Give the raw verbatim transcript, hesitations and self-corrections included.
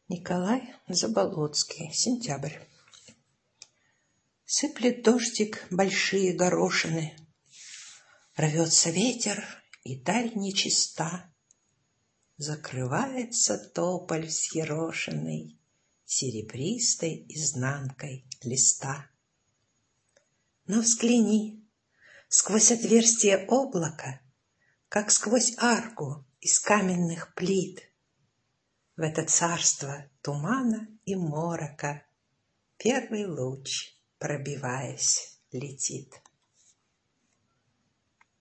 Николай Заболоцкий. Сентябрь. Сыплет дождик большие горошины, рвется ветер, и даль нечиста. Закрывается тополь взъерошенный серебристой изнанкой листа. Но взгляни, сквозь отверстие облака, как сквозь арку из каменных плит, в это царство тумана и морока первый луч, пробиваясь, летит.